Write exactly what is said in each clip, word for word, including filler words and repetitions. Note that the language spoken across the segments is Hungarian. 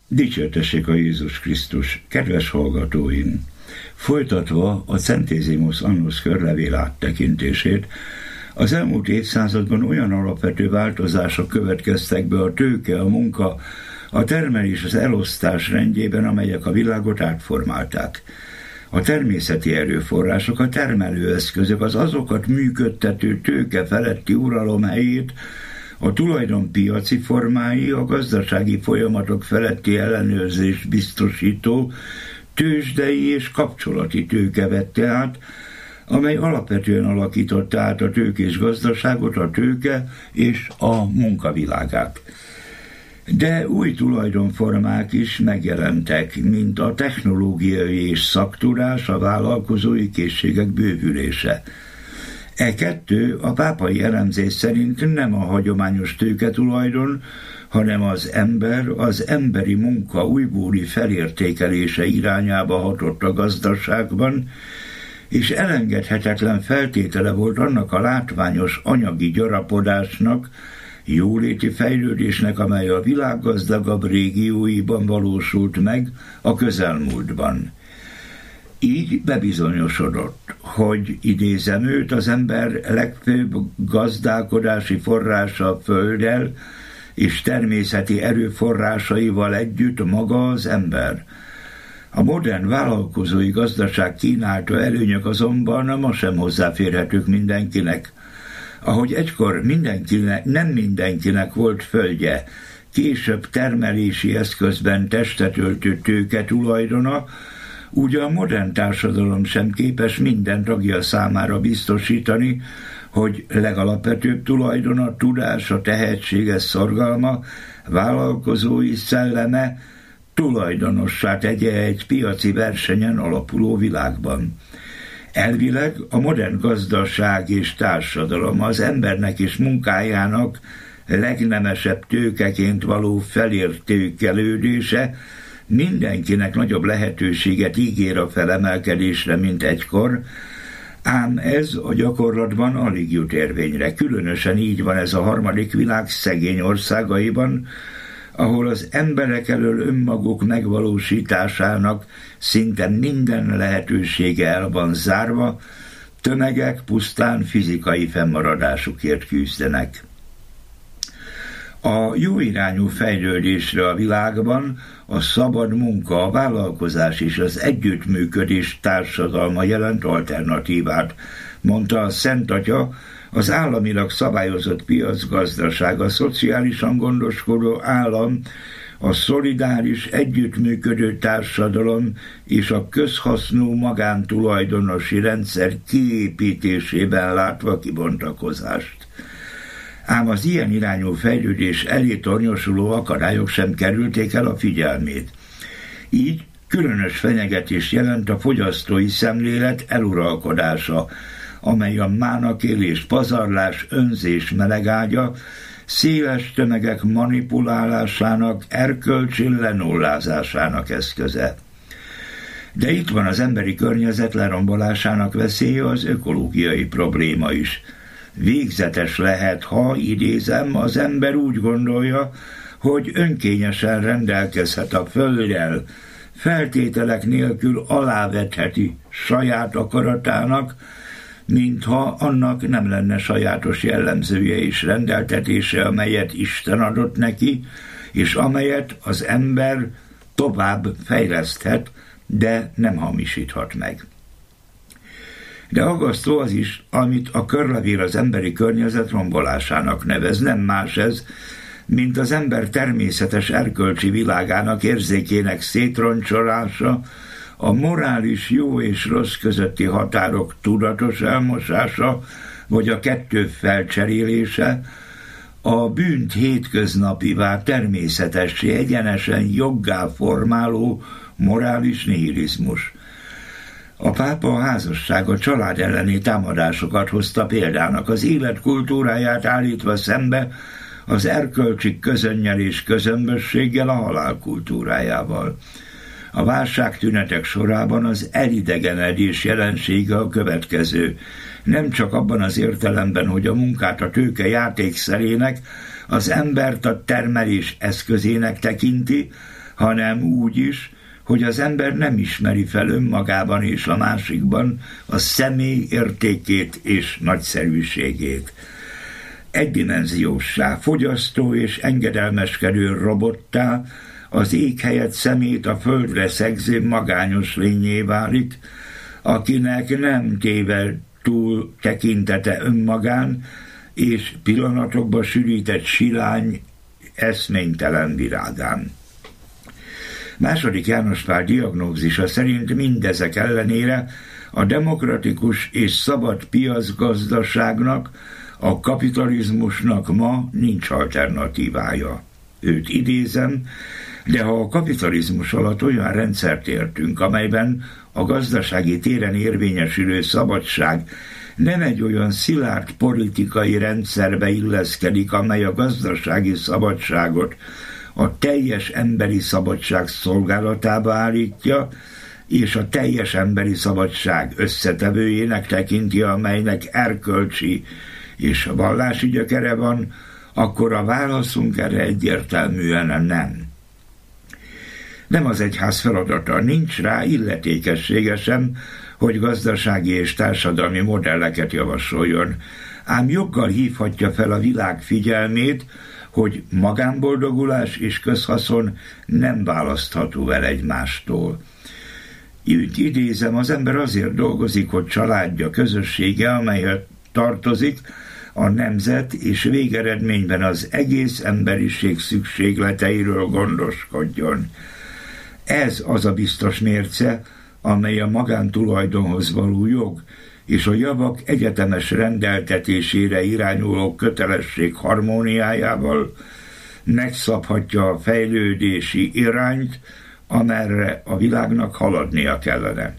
Dicsértessék a Jézus Krisztus, kedves hallgatóim! Folytatva a Centésimus Annus körlevél áttekintését, az elmúlt évszázadban olyan alapvető változások következtek be a tőke, a munka, a termelés, az elosztás rendjében, amelyek a világot átformálták. A természeti erőforrások, a termelőeszközök, az azokat működtető tőke feletti uralom helyét a tulajdonpiaci formái, a gazdasági folyamatok feletti ellenőrzést biztosító tőzsdei és kapcsolati tőke vette át, amely alapvetően alakította át a tőkés gazdaságot, a tőke és a munkavilágát. De új tulajdonformák is megjelentek, mint a technológiai és szaktudás, a vállalkozói készségek bővülése. E kettő a pápai elemzés szerint nem a hagyományos tőketulajdon, hanem az ember, az emberi munka újbóli felértékelése irányába hatott a gazdaságban, és elengedhetetlen feltétele volt annak a látványos anyagi gyarapodásnak, jóléti fejlődésnek, amely a világ gazdagabb régióiban valósult meg a közelmúltban. Így bebizonyosodott, hogy idézem őt, az ember legfőbb gazdálkodási forrása a földdel és természeti erőforrásaival együtt maga az ember. A modern vállalkozói gazdaság kínálta előnyök azonban ma sem hozzáférhetők mindenkinek. Ahogy egykor mindenkinek, nem mindenkinek volt földje, később termelési eszközben testet öltő tőke tulajdona, úgy a modern társadalom sem képes minden tagja számára biztosítani, hogy legalapvetőbb tulajdon a tudás, a tehetséges szorgalma, vállalkozói szelleme tulajdonossá tegye egy piaci versenyen alapuló világban. Elvileg a modern gazdaság és társadalom az embernek és munkájának legnemesebb tőkeként való felértékelődése mindenkinek nagyobb lehetőséget ígér a felemelkedésre, mint egykor, ám ez a gyakorlatban alig jut érvényre. Különösen így van ez a harmadik világ szegény országaiban, ahol az emberek elől önmaguk megvalósításának szinte minden lehetősége el van zárva, tömegek pusztán fizikai fennmaradásukért küzdenek. A jó irányú fejlődésre a világban a szabad munka, a vállalkozás és az együttműködés társadalma jelent alternatívát, mondta a Szent Atya. Az államilag szabályozott piacgazdaság, a szociálisan gondoskodó állam, a szolidáris, együttműködő társadalom és a közhasznú magántulajdonosi rendszer kiépítésében látva kibontakozást. Ám az ilyen irányú fejlődés elé tornyosuló akadályok sem kerülték el a figyelmét. Így különös fenyegetést jelent a fogyasztói szemlélet eluralkodása, amely a mánakélés, pazarlás, önzés melegágya, széles tömegek manipulálásának, erkölcsi lenullázásának eszköze. De itt van az emberi környezet lerombolásának veszélye, az ökológiai probléma is. Végzetes lehet, ha, idézem, az ember úgy gondolja, hogy önkényesen rendelkezhet a földdel, feltételek nélkül alávetheti saját akaratának, mintha annak nem lenne sajátos jellemzője és rendeltetése, amelyet Isten adott neki, és amelyet az ember tovább fejleszthet, de nem hamisíthat meg. De aggasztó az is, amit a körlevél az emberi környezet rombolásának nevez, nem más ez, mint az ember természetes erkölcsi világának, érzékének szétroncsolása, a morális jó és rossz közötti határok tudatos elmosása, vagy a kettő felcserélése, a bűnt hétköznapivá, természetessé, egyenesen joggá formáló morális nihilizmus. A pápa a házasság, a család elleni támadásokat hozta példának, az élet kultúráját állítva szembe az erkölcsi közönnyel és közömbösséggel, a halál kultúrájával. A válságtünetek sorában az elidegenedés jelensége a következő. Nem csak abban az értelemben, hogy a munkát a tőke játékszerének, az embert a termelés eszközének tekinti, hanem úgy is, hogy az ember nem ismeri fel önmagában és a másikban a személy értékét és nagyszerűségét. Egydimenzióssá, fogyasztó és engedelmeskedő robottá, az ég helyett szemét a földre szegző magányos lényé válik, akinek nem téve túl tekintete önmagán, és pillanatokba sűrített silány eszménytelen virágán. Második János Pál diagnózisa szerint mindezek ellenére a demokratikus és szabad piacgazdaságnak, a kapitalizmusnak ma nincs alternatívája. Őt idézem, de ha a kapitalizmus alatt olyan rendszert értünk, amelyben a gazdasági téren érvényesülő szabadság nem egy olyan szilárd politikai rendszerbe illeszkedik, amely a gazdasági szabadságot a teljes emberi szabadság szolgálatába állítja, és a teljes emberi szabadság összetevőjének tekinti, amelynek erkölcsi és vallási gyökere van, akkor a válaszunk erre egyértelműen nem. Nem az egyház feladata, nincs rá illetékessége sem, hogy gazdasági és társadalmi modelleket javasoljon, ám joggal hívhatja fel a világ figyelmét, hogy magánboldogulás és közhaszon nem választható el egymástól. Így idézem, az ember azért dolgozik, hogy családja, közössége, amelyhez tartozik, a nemzet és végeredményben az egész emberiség szükségleteiről gondoskodjon. Ez az a biztos mérce, amely a magántulajdonhoz való jog és a javak egyetemes rendeltetésére irányuló kötelesség harmóniájával megszabhatja a fejlődési irányt, amerre a világnak haladnia kellene.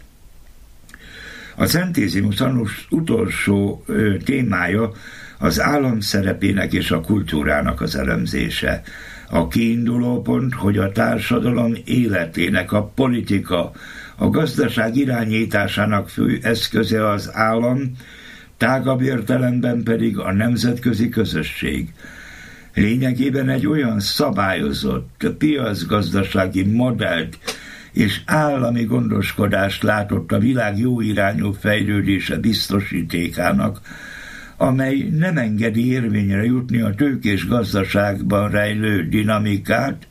A Centézimus Annus utolsó ö, témája az állam szerepének és a kultúrának az elemzése. A kiinduló pont, hogy a társadalom életének a politika, a gazdaság irányításának fő eszköze az állam, tágabb értelemben pedig a nemzetközi közösség. Lényegében egy olyan szabályozott piacgazdasági modellt és állami gondoskodást látott a világ jó irányú fejlődése biztosítékának, amely nem engedi érvényre jutni a tőkés gazdaságban rejlő dinamikát,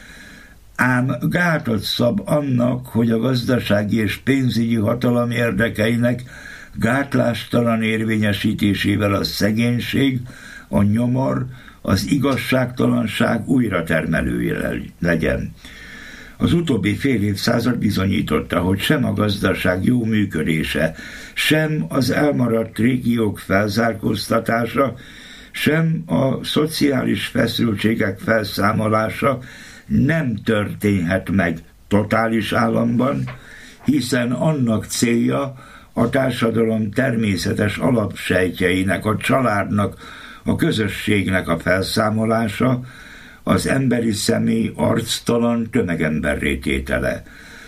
ám gátat szab annak, hogy a gazdasági és pénzügyi hatalom érdekeinek gátlástalan érvényesítésével a szegénység, a nyomor, az igazságtalanság újratermelője legyen. Az utóbbi fél évszázad bizonyította, hogy sem a gazdaság jó működése, sem az elmaradt régiók felzárkóztatása, sem a szociális feszültségek felszámolása nem történhet meg totális államban, hiszen annak célja a társadalom természetes alapsejtjeinek, a családnak, a közösségnek a felszámolása, az emberi személy arctalan tömegemberré tétele.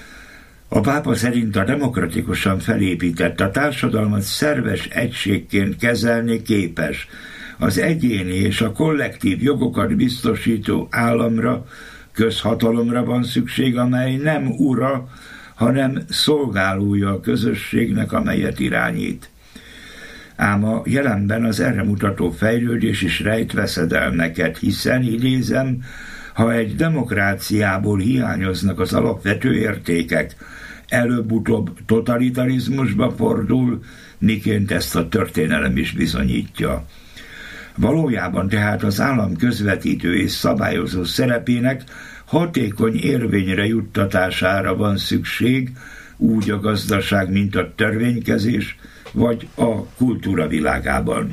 A pápa szerint a demokratikusan felépített, a társadalmat szerves egységként kezelni képes, az egyéni és a kollektív jogokat biztosító államra, közhatalomra van szükség, amely nem ura, hanem szolgálója a közösségnek, amelyet irányít. Ám a jelenben az erre mutató fejlődés is rejt veszedelmeket, hiszen, idézem, ha egy demokráciából hiányoznak az alapvető értékek, előbb-utóbb totalitarizmusba fordul, miként ezt a történelem is bizonyítja. Valójában tehát az állam közvetítő és szabályozó szerepének hatékony érvényre juttatására van szükség, úgy a gazdaság, mint a törvénykezés, vagy a kultúra világában.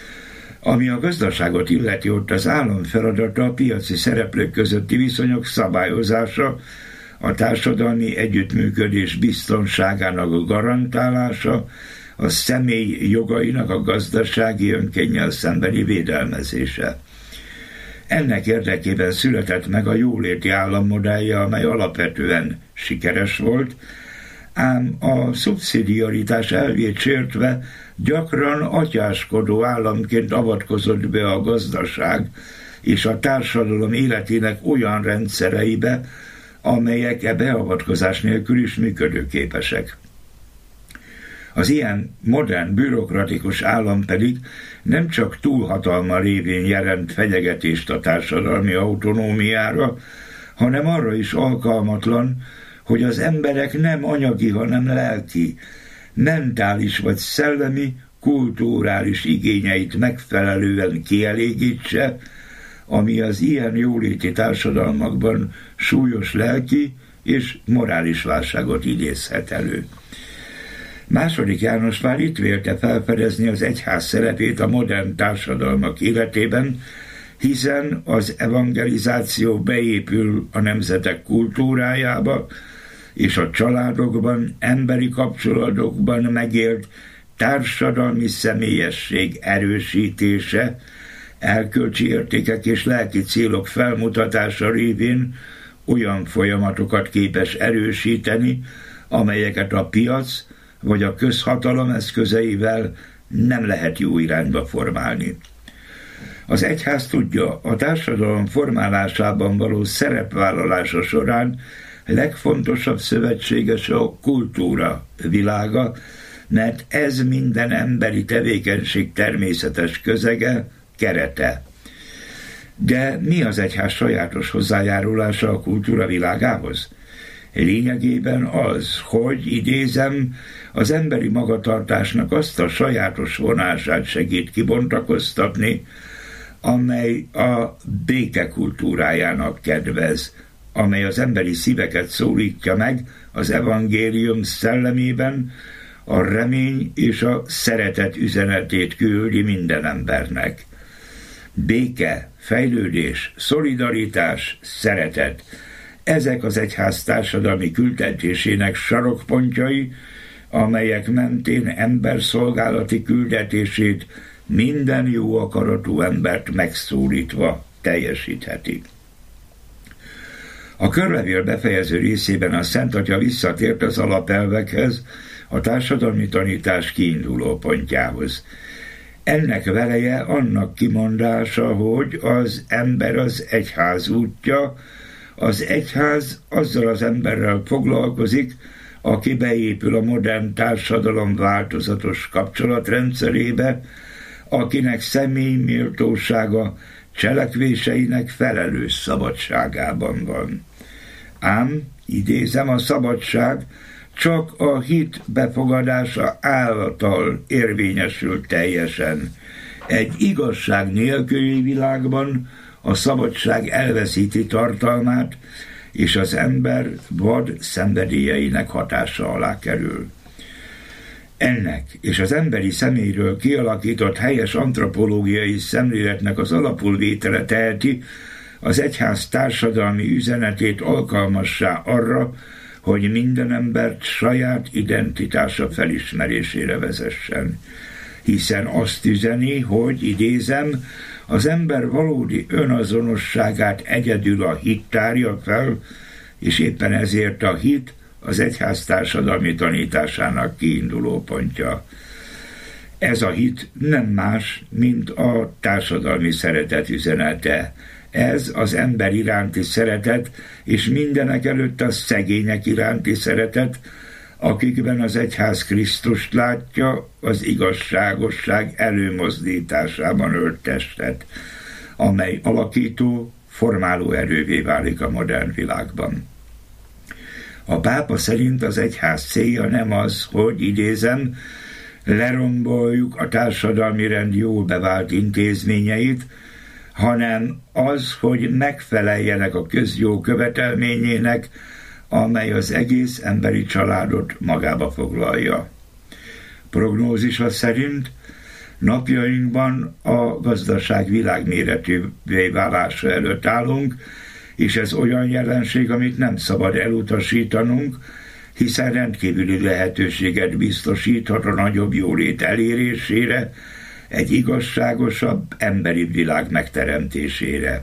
Ami a gazdaságot illeti, ott az állam feladata a piaci szereplők közötti viszonyok szabályozása, a társadalmi együttműködés biztonságának a garantálása, a személy jogainak a gazdasági önkénnyel szembeni védelmezése. Ennek érdekében született meg a jóléti állammodellje, amely alapvetően sikeres volt, ám a szubszidiaritás elvét sértve gyakran atyáskodó államként avatkozott be a gazdaság és a társadalom életének olyan rendszereibe, amelyek e beavatkozás nélkül is működőképesek. Az ilyen modern, bürokratikus állam pedig nem csak túlhatalma révén jelent fenyegetést a társadalmi autonómiára, hanem arra is alkalmatlan, hogy az emberek nem anyagi, hanem lelki, mentális vagy szellemi, kulturális igényeit megfelelően kielégítse, ami az ilyen jóléti társadalmakban súlyos lelki és morális válságot idézhet elő. Második János már itt vélte felfedezni az egyház szerepét a modern társadalmak életében, hiszen az evangelizáció beépül a nemzetek kultúrájába, és a családokban, emberi kapcsolatokban megélt társadalmi személyesség erősítése, erkölcsi értékek és lelki célok felmutatása révén olyan folyamatokat képes erősíteni, amelyeket a piac vagy a közhatalom eszközeivel nem lehet jó irányba formálni. Az egyház tudja, a társadalom formálásában való szerepvállalása során legfontosabb szövetségese a kultúra világa, mert ez minden emberi tevékenység természetes közege, kerete. De mi az egyház sajátos hozzájárulása a kultúra világához? Lényegében az, hogy idézem, az emberi magatartásnak azt a sajátos vonását segít kibontakoztatni, amely a béke kultúrájának kedvez, amely az emberi szíveket szólítja meg az evangélium szellemében, a remény és a szeretet üzenetét küldi minden embernek. Béke, fejlődés, szolidaritás, szeretet, ezek az egyház társadalmi küldetésének sarokpontjai, amelyek mentén emberszolgálati küldetését minden jó akaratú embert megszólítva teljesítheti. A körlevél befejező részében a Szent Atya visszatért az alapelvekhez, a társadalmi tanítás kiinduló pontjához. Ennek veleje annak kimondása, hogy az ember az egyház útja, az egyház azzal az emberrel foglalkozik, aki beépül a modern társadalom változatos kapcsolatrendszerébe, akinek személy méltósága cselekvéseinek felelős szabadságában van. Ám, idézem, a szabadság csak a hit befogadása által érvényesül teljesen. Egy igazság nélküli világban a szabadság elveszíti tartalmát, és az ember vad szenvedélyeinek hatása alá kerül. Ennek és az emberi személyről kialakított helyes antropológiai szemléletnek az alapulvétele teheti az egyház társadalmi üzenetét alkalmassá arra, hogy minden embert saját identitása felismerésére vezessen. Hiszen azt üzeni, hogy, idézem, az ember valódi önazonosságát egyedül a hit tárja fel, és éppen ezért a hit az egyház társadalmi tanításának kiinduló pontja. Ez a hit nem más, mint a társadalmi szeretet üzenete. Ez az ember iránti szeretet, és mindenek előtt a szegények iránti szeretet, akikben az egyház Krisztust látja, az igazságosság előmozdításában ölt testet, amely alakító, formáló erővé válik a modern világban. A pápa szerint az egyház célja nem az, hogy, idézem, leromboljuk a társadalmi rend jól bevált intézményeit, hanem az, hogy megfeleljenek a közjó követelményének, amely az egész emberi családot magába foglalja. Prognózisa szerint napjainkban a gazdaság világméretűvé válása előtt állunk, és ez olyan jelenség, amit nem szabad elutasítanunk, hiszen rendkívüli lehetőséget biztosíthat a nagyobb jólét elérésére, egy igazságosabb emberi világ megteremtésére.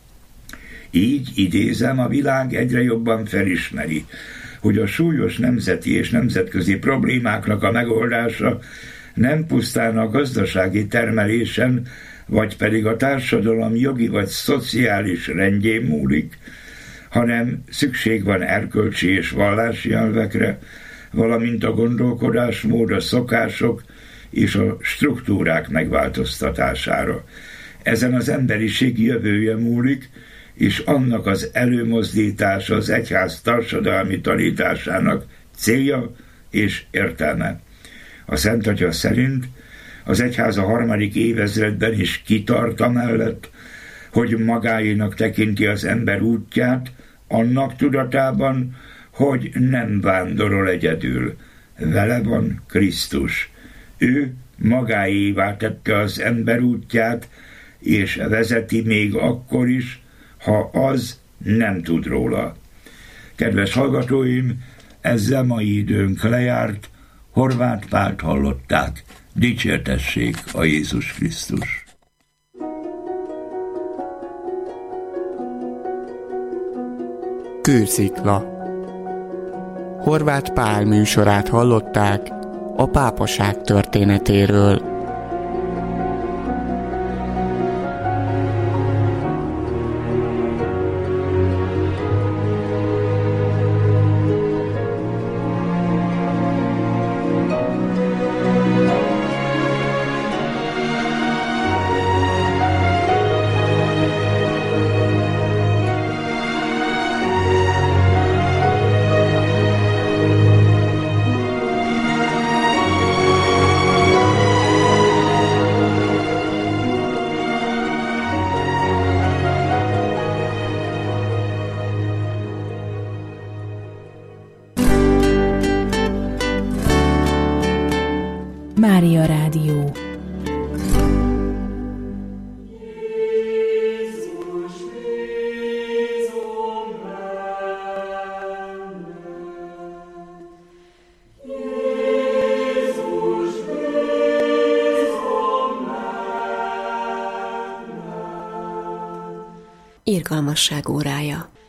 Így, idézem, a világ egyre jobban felismeri, hogy a súlyos nemzeti és nemzetközi problémáknak a megoldása nem pusztán a gazdasági termelésen, vagy pedig a társadalom jogi vagy szociális rendjén múlik, hanem szükség van erkölcsi és vallási elvekre, valamint a gondolkodásmód, a szokások és a struktúrák megváltoztatására. Ezen az emberiség jövője múlik, és annak az előmozdítása az egyház társadalmi tanításának célja és értelme. A Szent Atya szerint az egyház a harmadik évezredben is kitart amellett, hogy magáénak tekinti az ember útját, annak tudatában, hogy nem vándorol egyedül. Vele van Krisztus. Ő magáévá tette az ember útját, és vezeti még akkor is, ha az nem tud róla. Kedves hallgatóim, ezzel mai időnk lejárt, Horváth Pált hallották. Dicsértessék a Jézus Krisztus! Kőszikla. Horváth Pál műsorát hallották a pápaság történetéről. Mária Rádió. Irgalmasság órája.